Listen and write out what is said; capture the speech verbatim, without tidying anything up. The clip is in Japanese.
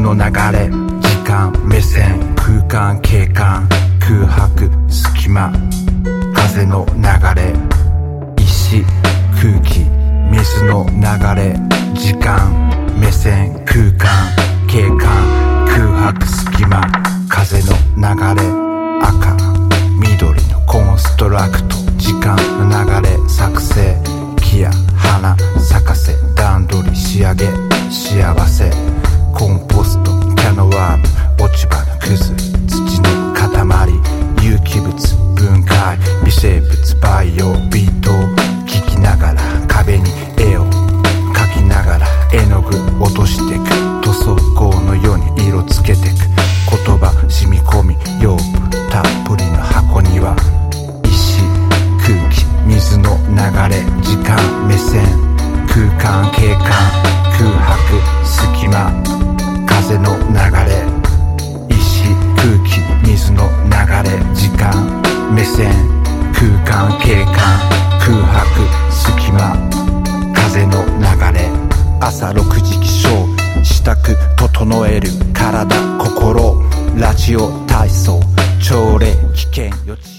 の流れ、時間、目線、空間、景観、空白、隙間、風の流れ、石、空気、水の流れ、時間、目線、空間、景観、空白、隙間、風の流れ、赤、緑のコンストラクト、時間の流れ、作成、木や花咲かせ、段取り仕上げ、幸せ、コンポスト、キャノワーム、落ち葉のくず、土の塊、有機物、分解、微生物、培養、ビートを聞きながら、壁に絵を描きながら、絵の具落としてく、塗装工のように色つけてく、言葉染み込み、養分たっぷりの箱には、石、空気、水の流れ、時間、目線、空間、景観、空白、隙間、風の流れ、石、空気、水の流れ、時間、目線、空間、景観、空白、隙間、風の流れ、朝ろくじ起床、支度整える、体、心、ラジオ体操、朝礼、危険予知。